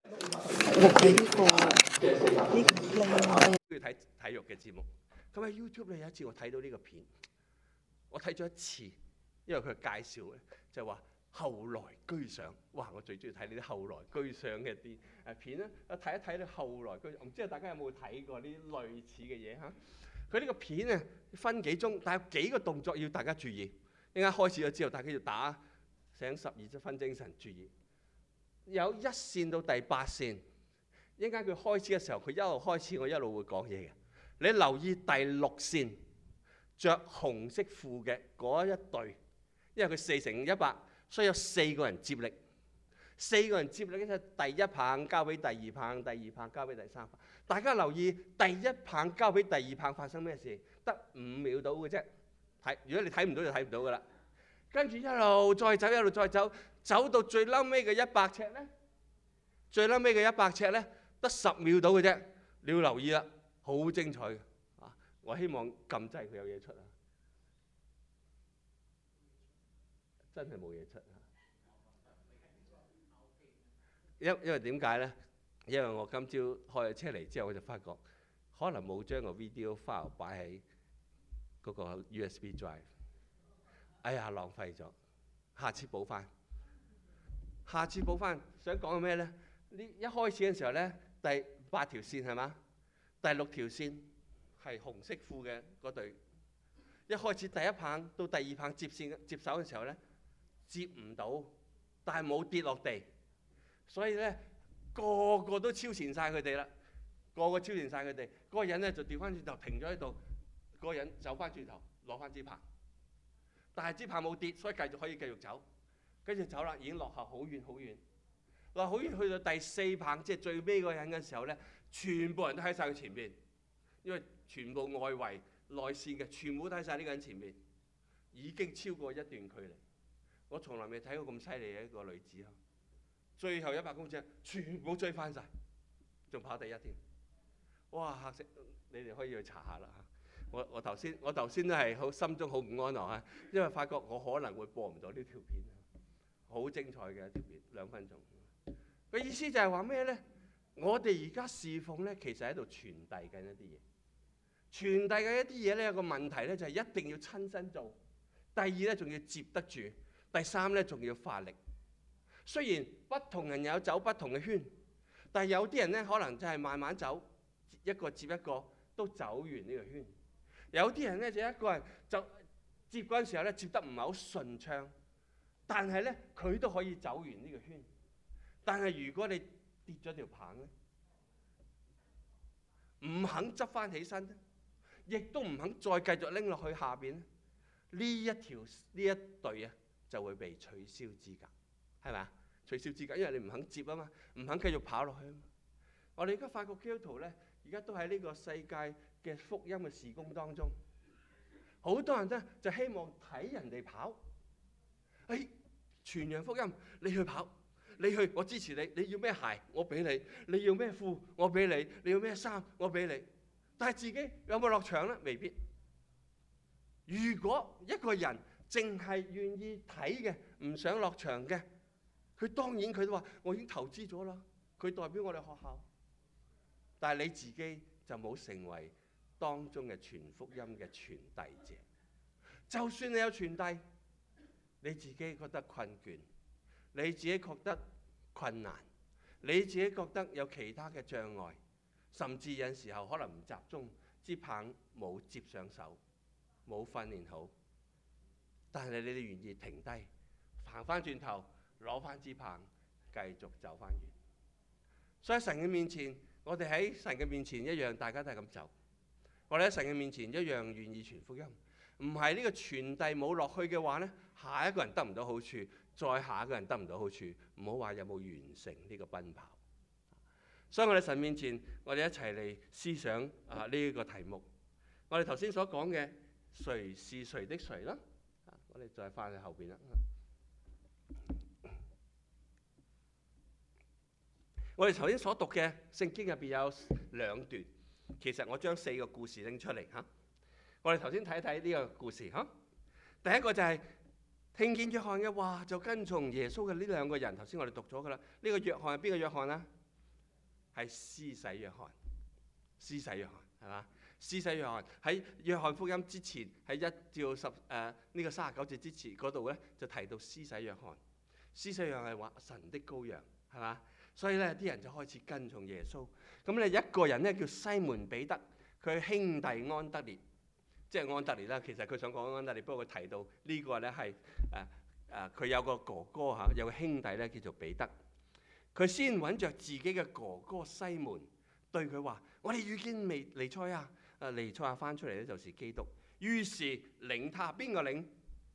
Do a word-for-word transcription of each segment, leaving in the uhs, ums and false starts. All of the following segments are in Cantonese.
睇呢個呢個呢要睇體育嘅節目。咁喺 YouTube 咧有一次我睇到呢個片，我睇咗一次，因為佢介紹咧就話後來居上。哇！我最中意睇呢啲後來居上嘅啲誒片啦。啊睇一睇咧後來居，我唔知道大家有冇睇過呢啲類似嘅嘢嚇？佢呢個片啊分幾鐘，但係有幾個動作要大家注意。一陣開始咗之後，大家要打醒十二分精神，注意。有一線到第八線，一陣間佢開始嘅時候，佢一路開始，我一路會講嘢嘅。你留意第六線着紅色褲嘅嗰一隊，因為佢四乘一百，所以有四個人接力。四個人接力咧，第一棒交俾第二棒，第二棒交俾第三棒。大家留意第一棒交俾第二棒發生咩事？得五秒到嘅啫。睇，如果你睇唔到就睇唔到噶啦。跟住一路再走，一路再走，走到最嬲尾嘅一百尺咧，最嬲尾嘅一百尺咧，得十秒到嘅啫。你要留意啦，好精彩嘅啊！我希望撳掣佢有嘢出啊，真係冇嘢出啊！因因為點解咧？因為我今朝開咗車嚟之後，我就發覺可能冇將個 video file 擺喺嗰個 U S B drive。哎呀，浪費咗，下次補翻。下次補翻，想講嘅咩咧？呢一開始嘅時候咧，第八條線係嘛？第六條線係紅色褲嘅嗰隊。一開始第一棒到第二棒接線接手嘅時候咧，接唔到，但係冇跌落地，所以咧個個都超前晒佢哋啦，個個超前晒佢哋。嗰個人咧就調翻轉頭停咗喺度，嗰個人走翻轉頭攞翻支棒。但係支棒冇跌，所以繼續可以繼續走。跟住走啦，已經落後好遠好遠。落好遠去到第四棒，即係最尾嗰個人嘅時候咧，全部人都喺晒佢前邊，因為全部外圍內線嘅全部都喺晒呢個人前面，已經超過一段距離。我從來未睇過咁犀利嘅一個女子啊！最後一百公尺全部追翻晒，仲跑第一添。哇！嚇死！你哋可以去查下啦嚇。我我頭先我頭先都係好心中好唔安樂啊，因為發覺我可能會播唔到呢條片，好精彩嘅一條片，兩分鐘。個意思就係話咩咧？我哋而家侍奉咧，其實喺度傳遞緊一啲嘢。傳遞緊一啲嘢咧，有個問題咧，就係一定要親身做。第二咧，仲要接得住。第三咧，仲要發力。雖然不同人有走不同嘅圈，但係有啲人咧，可能就係慢慢走，一個接一個都走完呢個圈。有啲人咧就一個人就接嗰陣時候咧接得唔係好順暢，但係咧佢都可以走完呢個圈。但係如果你跌咗條棒咧，唔肯執翻起身咧，亦都唔肯再繼續拎落去下邊咧，呢一條呢一隊啊就會被取消資格，係咪啊？取消資格，因為你唔肯接啊嘛，唔肯繼續跑落去啊嘛。我哋而家發覺基督徒咧，而家都喺呢個世界嘅福音嘅事工當中，好多人咧就希望睇人哋跑，誒傳揚福音，你去跑，你去，我支持你，你要咩鞋我俾你，你要咩褲我俾你，你要咩衫我俾你，但係自己有冇落場咧？未必。如果一個人淨係願意睇嘅，唔想落場嘅，佢當然佢都話我已經投資咗啦，佢代表我哋學校，但係你自己就冇成為當中嘅傳福音嘅傳遞者。就算你有傳遞，你自己覺得困倦，你自己覺得困難，你自己覺得有其他嘅障礙，甚至有時候可能唔集中，支棒冇接上手，冇訓練好，但係你哋願意停低，行翻轉頭，攞翻支棒，繼續走翻遠。所以神嘅面前，我哋喺神嘅面前一樣，大家都係咁走。我哋喺神嘅面前一樣願意傳福音。唔係呢個傳遞冇落去嘅話呢，下一個人得唔到好處，再下一個人得唔到好處，唔好話有冇完成呢個奔跑。所以我哋神面前，我哋一齊嚟思想啊呢一個題目。我哋頭先所講嘅誰是誰的誰啦，我哋再翻去後邊啦。我哋頭先所讀嘅聖經入邊有兩段，其實我將四個故事拎出嚟嚇。我哋頭先睇睇呢個故事嚇。第一個就係聽見約翰嘅話就跟從耶穌嘅呢兩個人，頭先我哋讀咗噶啦。呢個約翰係邊個約翰啊？ 係施洗約翰。施洗約翰係嘛？施洗約翰喺約翰福音之前，喺一至到十誒呢個三十九節之前嗰度咧，就提到施洗約翰。施洗約翰係話神的羔羊係嘛？所以咧啲人就開始跟從耶穌。咁咧一個人咧叫西門彼得，佢兄弟安德烈，即係安德烈啦。其實佢想講安德烈，不過佢提到呢個咧係誒誒佢有個哥哥嚇，有個兄弟咧叫做彼得。佢先揾着自己嘅哥哥西門，對佢話：我哋遇見未彌賽亞，誒彌賽亞翻出嚟咧就是基督。於是領他，邊個領？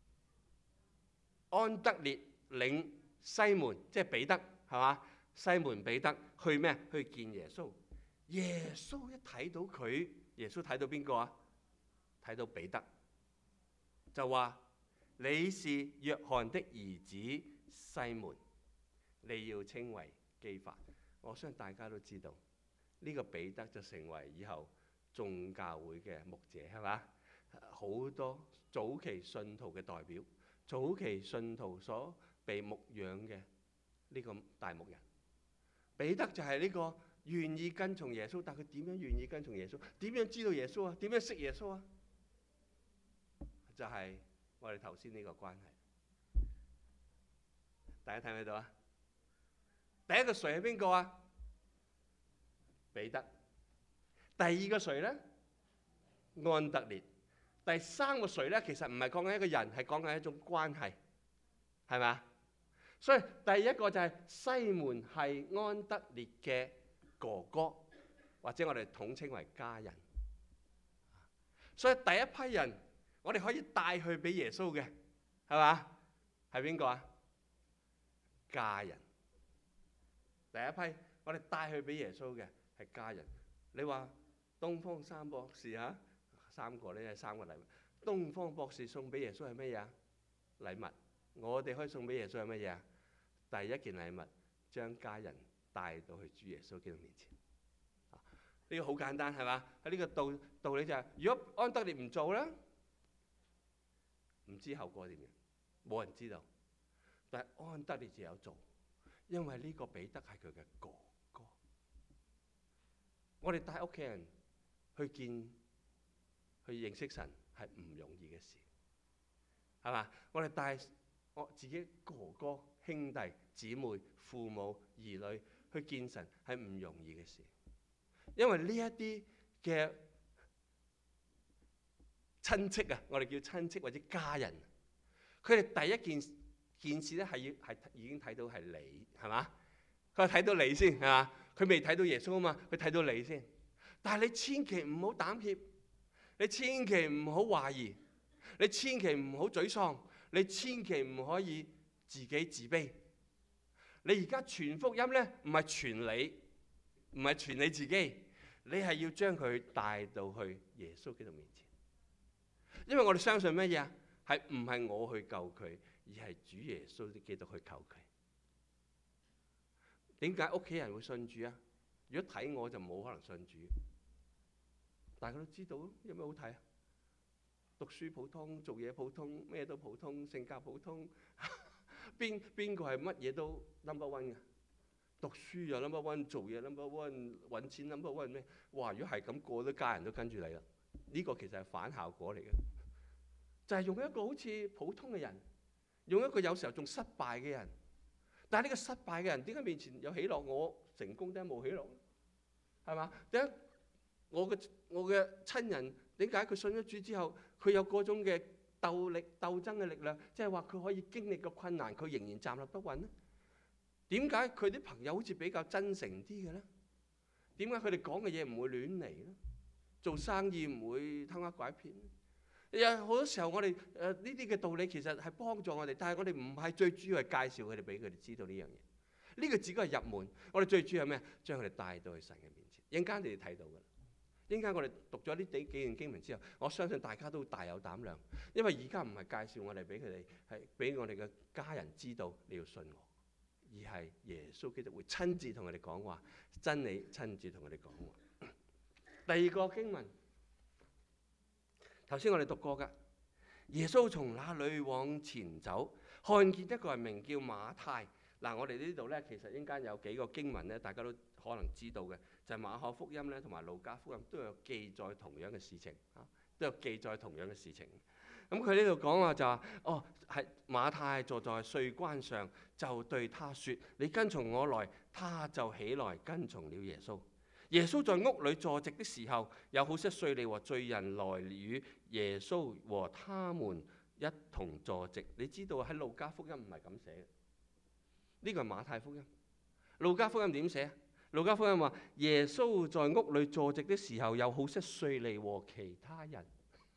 安德烈領西門，即係彼得係嘛？西門彼得去咩？去見耶穌。耶穌一睇到佢，耶穌睇到邊個啊？睇到彼得，就話：你是約翰的兒子西門，你要稱為基法。我相信大家都知道，呢、這個彼得就成為以後眾教會嘅牧者，係嘛？好多早期信徒嘅代表，早期信徒所被牧養嘅呢個大牧人。彼得就係呢個願意跟從耶穌，但佢點樣願意跟從耶穌？點樣知道耶穌啊？點樣識耶穌啊？就係、是、我哋頭先呢個關係。大家睇唔睇到啊？第一個誰係邊個啊？彼得。第二個誰咧？安德烈。第三個誰咧？其實唔係講緊一個人，係講緊一種關係，係咪啊？所以第一個就係西門係安德烈嘅哥哥，或者我哋統稱為家人。所以第一批人我哋可以帶去俾耶穌嘅，係嘛？係邊個啊？家人。第一批我哋帶去俾耶穌嘅係家人。你話東方三博士嚇，三個呢係三個禮物。東方博士送俾耶穌係乜嘢啊？禮物。我哋可以送俾耶穌係乜嘢啊？第一件禮物，將家人帶到去主耶穌基督面前。呢、這個好簡單係嘛？喺呢個道道理就係、是，如果安德烈唔做咧，唔知後果點樣，冇人知道。但係安德烈就有做，因為呢個彼得係佢嘅哥哥。我哋帶屋企人去見、去認識神係唔容易嘅事，係嘛？我哋帶我自己哥哥、兄弟、姊妹、父母、兒女去見神係唔容易嘅事，因為呢一啲嘅親戚啊，我哋叫親戚或者家人，佢哋第一件件事咧係要係已經睇到係你，係嘛？佢睇到你先係嘛？佢未睇到耶穌啊嘛，佢睇到你先。但係你千祈唔好膽怯，你千祈唔好懷疑，你千祈唔好沮喪。你千祈唔可以自己自卑。你而家傳福音咧，唔係傳你，唔係傳你自己，你係要將佢帶到去耶穌基督面前。因為我哋相信乜嘢啊？係唔係我去救佢，而係主耶穌基督去救佢。點解屋企人會信主啊？如果睇我就冇可能信主。大家都知道，有咩好睇啊？讀書普通，做嘢普通，咩都普通，性格普通，邊邊個係乜嘢都 number one 嘅？讀書又 number one， 做嘢 number one， 揾錢 number one 咩？哇！如果係咁，個個都家人都跟住你啦。呢個其實係反效果嚟嘅，就係用一個好似普通嘅人，用一個有時候仲失敗嘅人，但係呢個失敗嘅人點解面前有喜樂？我成功點解冇喜樂？係嘛？點解我嘅我嘅親人？點解佢信咗主之後，佢有嗰種嘅鬥力、鬥爭嘅力量，即係話佢可以經歷個困難，佢仍然站立不穩呢？點解佢啲朋友好似比較真誠啲嘅咧？點解佢哋講嘅嘢唔會亂嚟咧？做生意唔會偷呃拐騙？有好多時候我哋誒呢啲嘅道理其實係幫助我哋，但係我哋唔係最主要係介紹佢哋俾佢哋知道呢樣嘢。呢個只係入門，我哋最主要係咩？將佢哋帶到去神嘅面前。一陣間你哋睇到㗎。點解我哋讀咗呢幾幾段經文之後，我相信大家都大有膽量，因為而家唔係介紹我哋俾佢哋，係俾我哋嘅家人知道你要信我，而係耶穌基督會親自同佢哋講話，真理親自同佢哋講話。第二個經文，頭先我哋讀過㗎，耶穌從那裏往前走，看見一個人名叫馬太。嗱，我哋呢度咧，其實應該有幾個經文咧，大家都可能知道嘅，就係、馬可福音咧同埋路加福音都有記載同樣嘅事情啊，都有記載同樣嘅事情。咁佢呢度講話就話，哦，係馬太坐在稅關上，就對他說：你跟從我來。他就起來跟從了耶穌。耶穌在屋裏坐席的時候，有好些稅吏和罪人來與耶穌和他們一同坐席。你知道喺路加福音唔係咁寫嘅，呢個係馬太福音。路加福音點寫？路加福音話耶穌在屋裏坐席的時候，有好些稅吏和其他人。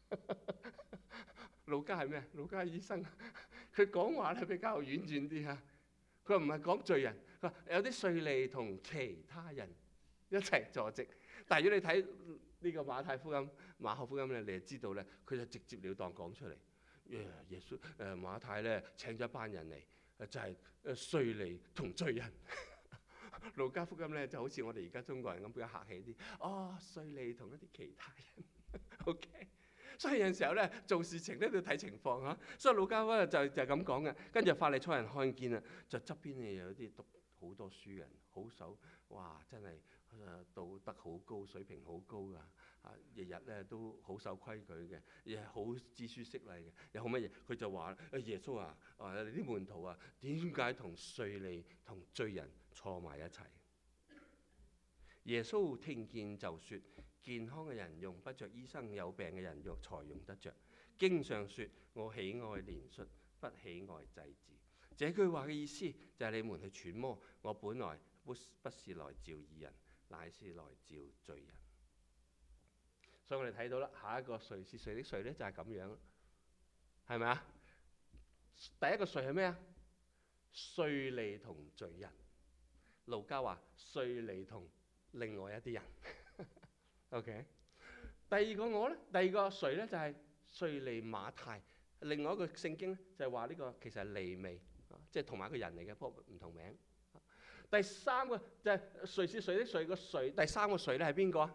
路加係咩？路加係醫生，佢講話咧比較婉轉啲嚇。佢唔係講罪人，佢話有啲稅吏同其他人一齊坐席。但係如果你睇呢個馬太福音、馬可福音咧，你就知道咧，佢就直接了當講出嚟。耶穌誒馬太咧請咗一班人嚟，就係誒稅吏同罪人。路加福音咧就好似我哋而家中國人咁比較客氣啲，哦，稅吏同一啲其他人。OK。所以有陣時候咧做事情咧都要睇情況嚇，所以路加福音就就係咁講嘅。跟住法利賽人看見啦，就側邊咧有啲讀好多書人，好手，哇！真係誒道德好高，水平好高㗎，啊日日咧都好守規矩嘅，亦係好知書識禮嘅，又好乜嘢？佢就話：誒耶穌啊，啊你啲門徒啊，點解同稅吏同罪人坐埋一齊？耶穌聽見就説：健康嘅人用不着醫生，有病嘅人用才用得着。經上説：我喜愛憐恤，不喜愛祭祀。這句話嘅意思就係你們去揣摩，我本來不不是來召義人，乃是來召罪人。所以我哋睇到啦，下一個誰是誰的誰呢？就係咁樣，係咪啊？第一個誰係咩啊？稅吏同罪人。路加話稅吏同另外一啲人。OK。第二個我咧，第二個誰咧就係稅吏馬太。另外一個聖經咧就係話呢個其實係利未，即係同埋一個人嚟嘅，不過唔同名。第三個就係誰是誰的誰個誰，第三個誰咧係邊個啊？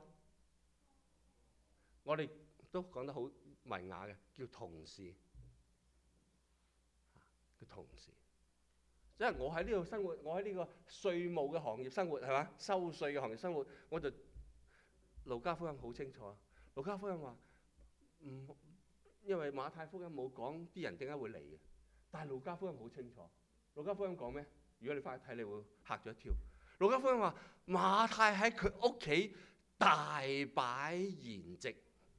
我哋都講得好文雅嘅，叫同事。叫同事，即係我喺呢度生活，我喺呢個稅務嘅行業生活，係嘛？收稅嘅行業生活，我就路加福音好清楚啊。路加福音話唔，因為馬太福音冇講啲人點解會嚟嘅，但係路加福音好清楚。路加福音講咩？如果你翻去睇，你會嚇咗一跳。路加福音話馬太喺佢屋企大擺筵席，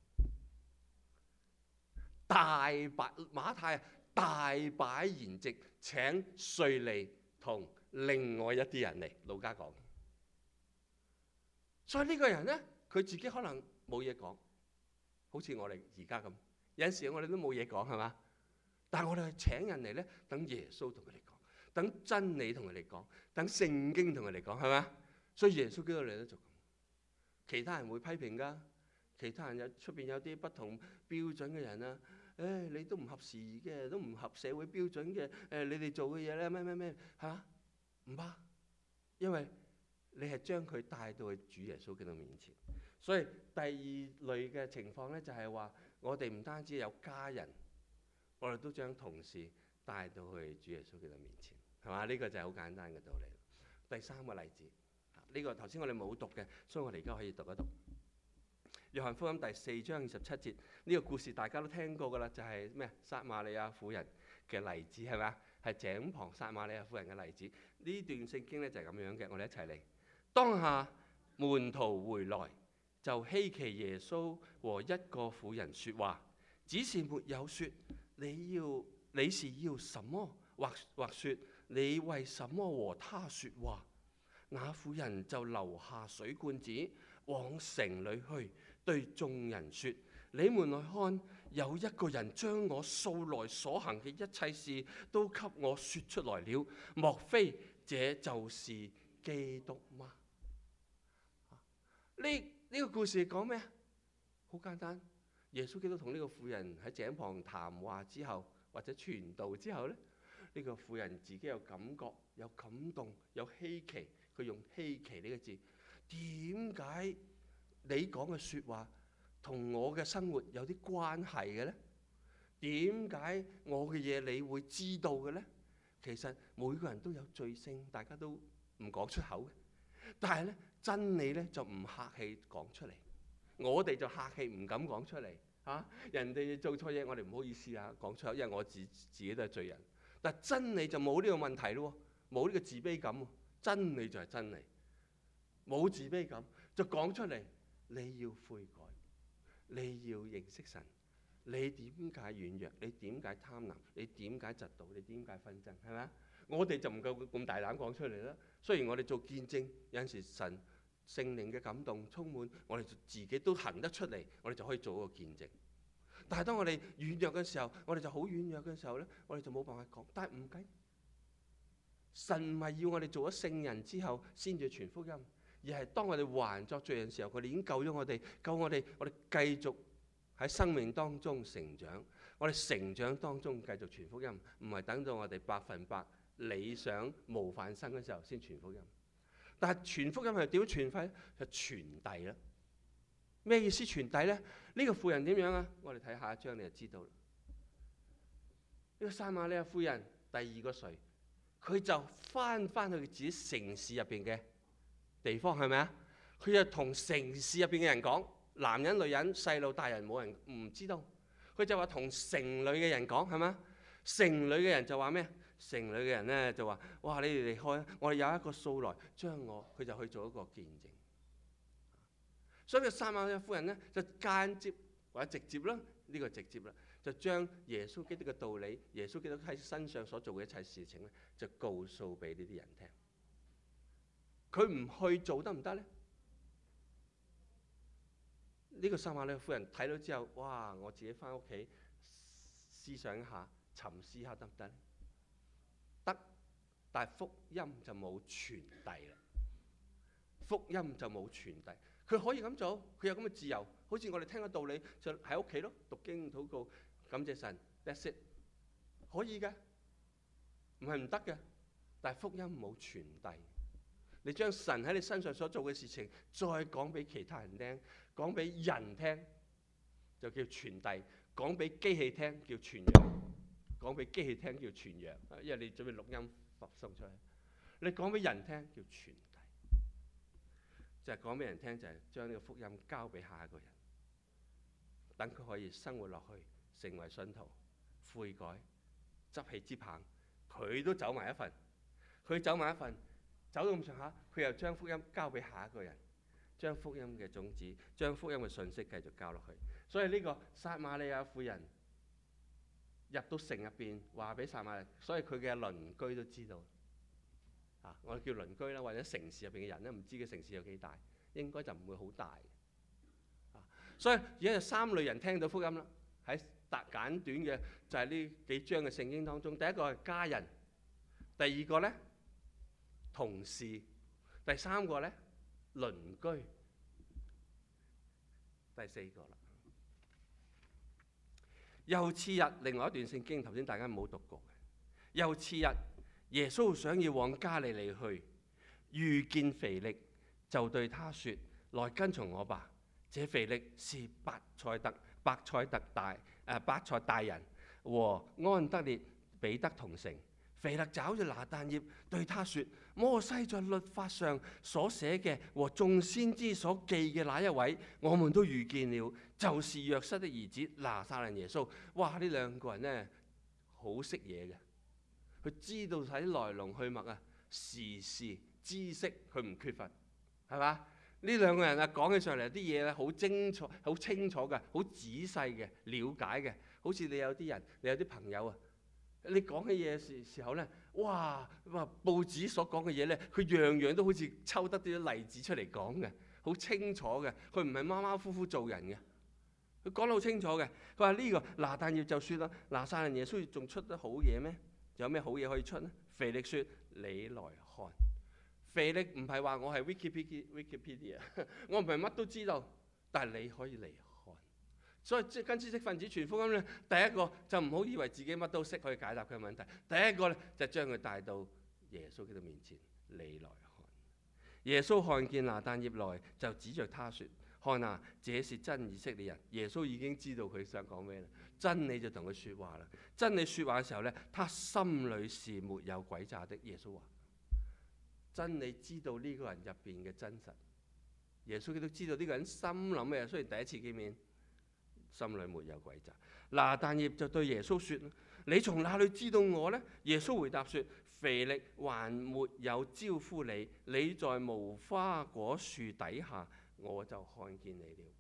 大擺馬太大擺筵席請稅吏同另外一啲人嚟。路加講，所以呢個人咧，佢自己可能冇嘢講，好似我哋而家咁。有陣時我哋都冇嘢講，係嘛？但係我哋係請人嚟咧，等耶穌同佢哋講，等真理同佢哋講，等聖經同佢哋講，係嘛？所以耶穌基督嚟都做咁。其他人會批評㗎，其他人有出邊有啲不同標準嘅人啊，誒、哎、你都唔合時宜嘅，都唔合社會標準嘅，誒、哎、你哋做嘅嘢咧咩咩咩嚇唔怕，因為你係將佢帶到去主耶穌基督面前。所以第二類嘅情況咧，就係話我哋唔單止有家人，我哋都將同事帶到去主耶穌基督面前，係嘛？呢、這個就係好簡單嘅道理。第三個例子，呢、這個頭先我哋冇讀嘅，所以我哋而家可以讀一讀。約翰福音第四章二十七節，呢、這個故事大家都聽過㗎啦，就係、是、咩？撒瑪利亞婦人嘅例子，係咪？係井旁撒瑪利亞婦人嘅例子。呢段聖經咧就係咁樣嘅，我哋一齊嚟。當下門徒回來，就希奇耶穌和一個婦人說話，只是沒有說你要你是要什麼，或或說你為什麼和他說話。那婦人就留下水罐子，往城裏去，對眾人說：你們來看，有一個人將我素來所行嘅一切事都給我說出來了，莫非這就是基督嗎？呢呢個故事講咩？好簡單，耶穌基督同呢個婦人喺井旁談話之後，或者傳道之後咧，呢個婦人自己有感覺、有感動、有稀奇。佢用稀奇呢個字，點解你講嘅説話同我嘅生活有啲關係嘅咧？點解我嘅嘢你會知道嘅咧？其實每個人都有罪性，大家都唔講出口嘅。 但係咧真理咧就唔客氣講出嚟，我哋就客氣唔敢講出嚟嚇、啊。人哋做錯嘢，我哋唔好意思啊講出口，因為我自自己都係罪人。但係真理就冇呢個問題咯，冇呢個自卑感喎。真理就係真理，冇自卑感就講出嚟。你要悔改，你要認識神。你點解軟弱？你點解貪婪？你點解嫉妒？你點解紛爭？係咪啊？我哋就唔夠咁大膽講出嚟啦。雖然我哋做見證，有陣時神聖靈嘅感動充滿，我哋自己都行得出嚟，我哋就可以做一個見證。但係當我哋軟弱嘅時候，我哋就好軟弱嘅時候咧，我哋就冇辦法講。但係唔緊，神唔係要我哋做咗聖人之後先至傳福音，而係當我哋還作罪人嘅時候，佢哋已經救咗我哋，救我哋，我哋繼續喺生命當中成長，我哋成長當中繼續傳福音，唔係等到我哋百分百理想模範生嘅時候先傳福音。但係傳福音係點傳法咧？就傳遞啦。咩意思傳遞咧？呢個婦人點樣啊？我哋睇下一章你就知道啦。呢個撒瑪利亞婦人第二個誰？佢就翻翻去自己城市入邊嘅地方，係咪啊？佢就同城市入邊嘅人講。男人、女人、細路、大人，冇人唔知道。佢就話同城裏嘅人講，係咪？城裏嘅人就話咩？城裏嘅人咧就話：哇！你哋離開，我哋有一個掃來將我，佢就去做一個見證。所以個撒瑪利亞婦人咧就間接或者直接啦，呢個直接啦，就將耶穌基督嘅道理、耶穌基督喺身上所做嘅一切事情咧，就告訴俾呢啲人聽。佢唔去做得唔得咧？呢個撒瑪利亞婦人睇到之後，哇！我自己翻屋企思想一下，沉思一下得唔得咧？得，但係福音就冇傳遞啦。福音就冇傳遞。佢可以咁做，佢有咁嘅自由。好似我哋聽個道理，就喺屋企咯，讀經禱告，感謝神 ，that's it，可以嘅，唔係唔得嘅。但係福音冇傳遞。你將神喺你身上所做嘅事情，再講俾其他人聽，講俾人聽，就叫傳遞；講俾機器聽叫傳揚；講俾機器聽叫傳揚。因為你準備錄音發送出去，你講俾人聽叫傳遞，就係講俾人聽，就係將呢個福音交俾下一個人，等佢可以生活落去，成為信徒，悔改，執起支棒，佢都走埋一份，佢走埋一份。走到咁上下，佢又將福音交俾下一個人，將福音嘅種子、將福音嘅信息繼續交落去。所以呢個撒瑪利亞婦人入到城入邊，話俾撒瑪利亞，所以佢嘅鄰居都知道。啊，我哋叫鄰居啦，或者城市入邊嘅人咧，唔知嘅城市有幾大，應該就唔會好大。啊，所以而家有三類人聽到福音啦。喺特簡短嘅就係呢幾章嘅聖經當中，第一個係家人，第二個咧，同事，第三個咧鄰居，第四個啦。又次日，另外一段聖經，頭先大家冇讀過嘅。又次日，耶穌想要往加利利去，遇見腓力，就對他說：來跟從我吧。這腓力是伯賽特、伯賽特大誒伯賽大人和安德烈、彼得同城。腓力找住拿但業對他說：摩西在律法上所寫嘅和眾先知所記嘅那一位，我們都遇見了，就是約瑟的兒子拿撒勒耶穌。哇！呢兩個人呢，好識嘢嘅，佢知道睇來龍去脈啊，時事知識佢唔缺乏，係嘛？呢兩個人啊，講起上嚟啲嘢咧，好精楚、好清楚嘅，好仔細嘅，了解嘅。好似你有啲人，你有啲朋友啊。你講起嘢時時候咧，哇！哇！報紙所講嘅嘢咧，佢樣樣都好似抽得啲例子出嚟講嘅，好清楚嘅。佢唔係馬馬虎虎做人嘅，佢講得好清楚嘅。佢話呢個拿但業就説啦，拿撒勒耶穌仲出得好嘢咩？有咩好嘢可以出呢？腓力説：你來看。腓力唔係話我係 Wikipedia Wikipedia， 我唔係乜都知道，但係你可以嚟看。所以即跟知識分子傳福音咧，第一個就唔好以為自己乜都識可以解答佢嘅問題。第一個咧就將佢帶到耶穌基督面前，你來看。耶穌看見拿但業來，就指着他說：看啊，這是真以色列人。耶穌已經知道佢想講咩啦，真理就同佢説話啦。真理説話嘅時候咧，他心裏是沒有詭詐的。耶穌話： 真理知道呢個人入邊嘅真實。耶穌基督知道呢個人心諗咩，雖然第一次見面，心裏沒有詭詐。拿但業就對耶穌說：你從哪裏知道我呢？耶穌回答說：腓力還沒有招呼你，你在無花果樹底下，我就看見你了。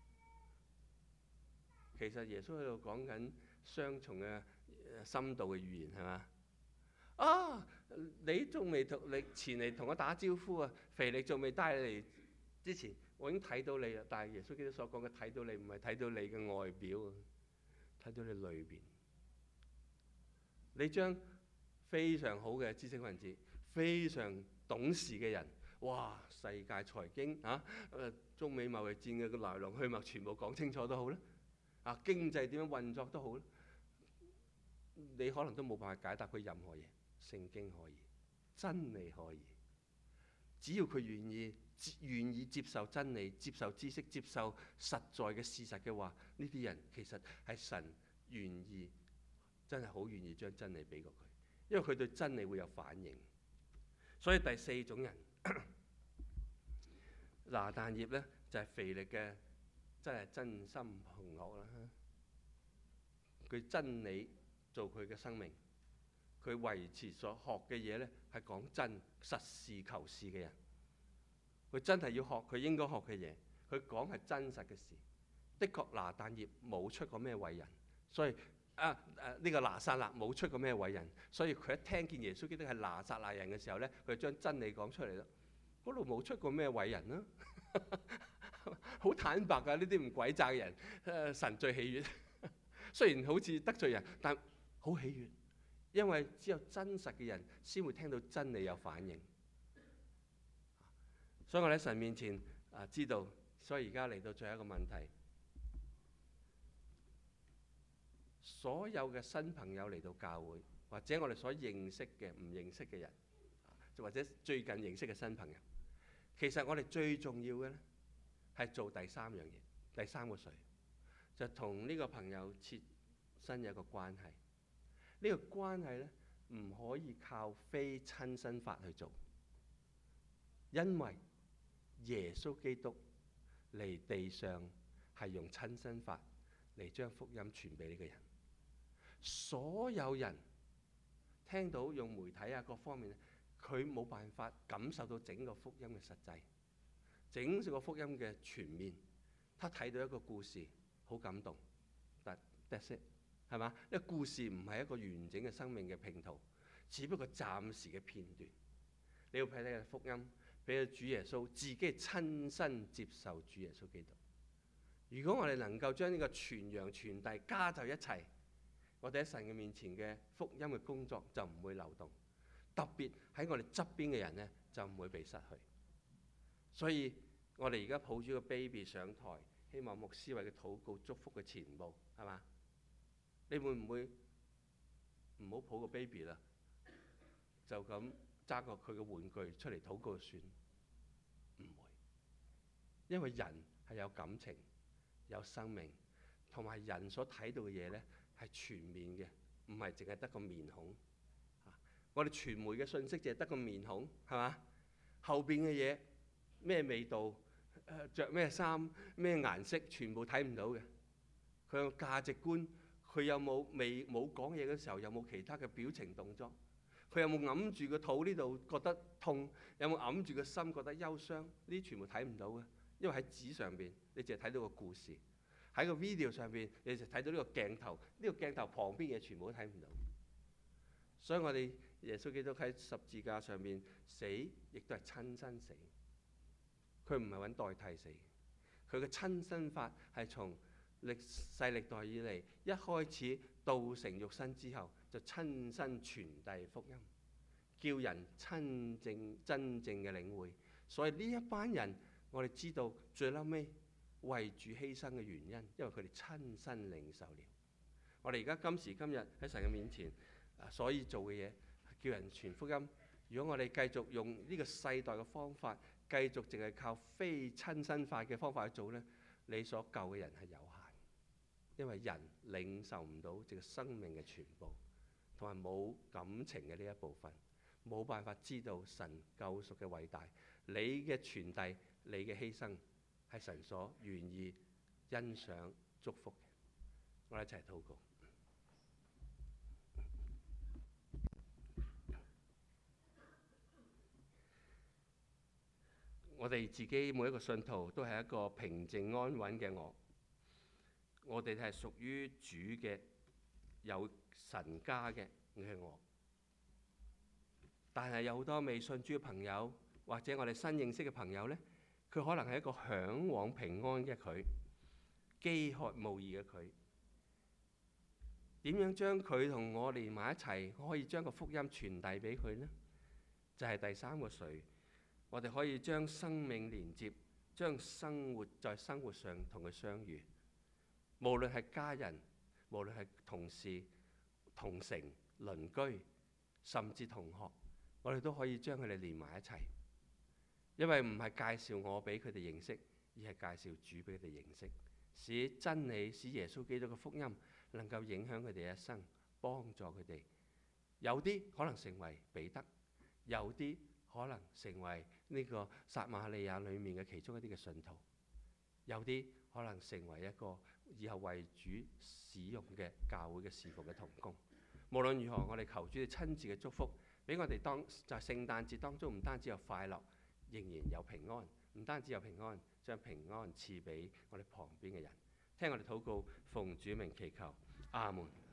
其實耶穌喺度講緊雙重嘅深度嘅語言，係嘛？啊，你仲未同你前嚟同我打招呼啊？腓力仲未帶你嚟之前，我已經睇到你啦。但係耶穌基督所講嘅睇到你，唔係睇到你嘅外表，睇到你裏邊。你將非常好嘅知識分子，非常懂事嘅人，哇！世界財經啊，誒中美貿易戰嘅來龍去脈全部講清楚都好啦。啊，經濟點樣運作都好啦，你可能都冇辦法解答佢任何嘢。聖經可以，真理可以，只要佢願意願意接受真理、接受知識、接受實在嘅事實嘅話，呢啲人其實係神願意，真係好願意將真理俾過佢，因為佢對真理會有反應。所以第四種人，拿但業呢，就係腓力嘅，真係真心同學啦。佢真理做佢嘅生命。佢維持所學嘅嘢呢，係講真實事求是嘅人。佢真係要學佢應該學嘅嘢，佢講係真實嘅事。的確拿但業冇出過咩偉人，所以啊誒呢、啊呢個拿撒勒冇出過咩偉人，所以佢一聽見耶穌基督係拿撒勒人嘅時候呢，佢就將真理講出嚟啦。嗰度冇出過咩偉人啦，好坦白㗎，呢啲唔詭詐嘅人、呃，神最喜悅。雖然好似得罪人，但好喜悅。因為只有真實嘅人先會聽到真理有反應，所以我哋喺神面前啊知道，所以而家嚟到最後一個問題，所有嘅新朋友嚟到教會，或者我哋所認識嘅唔認識嘅人，或者最近認識嘅新朋友，其實我哋最重要嘅呢係做第三樣嘢，第三個水，就同呢個朋友切身有一個關係。呢個關係呢，唔可以靠非親身法去做，因為耶穌基督嚟地上係用親身法嚟將福音傳俾呢個人。所有人聽到用媒體啊各方面，佢冇辦法感受到整個福音嘅實際，整個福音嘅全面。他睇到一個故事，好感動，但 that's it。係嘛？呢個故事唔係一個完整嘅生命嘅拼圖，只不過暫時嘅片段。你要睇睇福音，俾主耶穌自己親身接受主耶穌基督。如果我哋能夠將呢個傳揚傳遞加在一齊，我哋喺神嘅面前嘅福音嘅工作就唔會流動。特別喺我哋側邊嘅人呢，就唔會被失去。所以我哋而家抱住個 baby 上台，希望牧師為佢禱告祝福嘅前步，係嘛？你會唔會唔好抱個 baby 啦？就咁揸個佢嘅玩具出嚟禱告就算？唔會，因為人係有感情、有生命，同埋人所睇到嘅嘢呢係全面嘅，唔係淨係得個面孔。我哋傳媒嘅信息淨係得個面孔，係嘛？後邊嘅嘢咩味道、誒著咩衫、咩顏色，全部睇唔到嘅。佢個價值觀。佢有冇未冇講嘢嘅時候，有冇其他嘅表情動作？佢有冇揞住個肚呢度覺得痛？有冇揞住個心覺得憂傷？呢啲全部睇唔到嘅，因為喺紙上邊你淨係睇到個故事，喺個 video 上邊你就睇到呢個鏡頭，呢個鏡頭旁邊嘢全部都睇唔到。所以我哋耶穌基督喺十字架上面死，亦都係親身死。佢唔係揾代替死，佢嘅親身法係從歷世歷代以嚟，一開始道成肉身之後，就親身傳遞福音，叫人親正真正嘅領會。所以呢一班人，我哋知道最嬲尾為主犧牲嘅原因，因為佢哋親身領受了。我哋而家今時今日喺神嘅面前，所以做嘅嘢叫人傳福音。如果我哋繼續用呢個世代嘅方法，繼續淨係靠非親身法嘅方法去做呢，你所救嘅人係有限。因為人領受唔到這個生命嘅全部，同埋冇感情嘅呢一部分， 冇辦法知道神救贖嘅偉大。你嘅傳遞，你嘅犧牲，係神所願意欣賞祝福嘅。我哋一齊禱告。我哋自己每一個信徒都係一個平靜安穩嘅我，我哋係屬於主嘅，有神家嘅嘅我。但係有好多未信主嘅朋友，或者我哋新認識嘅朋友呢，佢可能係一個嚮往平安嘅佢，飢渴慕義嘅佢。點樣將佢同我連埋一齊，可以將個福音傳遞俾佢呢？就係、是、第三個誰。我哋可以將生命連接，將生活在生活上同佢相遇。無論係家人，無論係同事、同城、鄰居，甚至同學，我哋都可以將佢哋連埋一齊。因為唔係介紹我俾佢哋認識，而係介紹主俾佢哋認識，使真理、使耶穌基督嘅福音能夠影響佢哋一生，幫助佢哋。有啲可能成為彼得，有啲可能成為呢個撒瑪利亞裏面嘅其中一啲嘅信徒，有啲可能成為一個以後為主使用嘅教會嘅侍奉嘅同工。無論如何，我哋求主嘅親自嘅祝福，俾我哋當在聖誕節當中，唔單止有快樂，仍然有平安。唔單止有平安，將平安賜俾我哋旁邊嘅人。聽我哋禱告，奉主名祈求，阿門。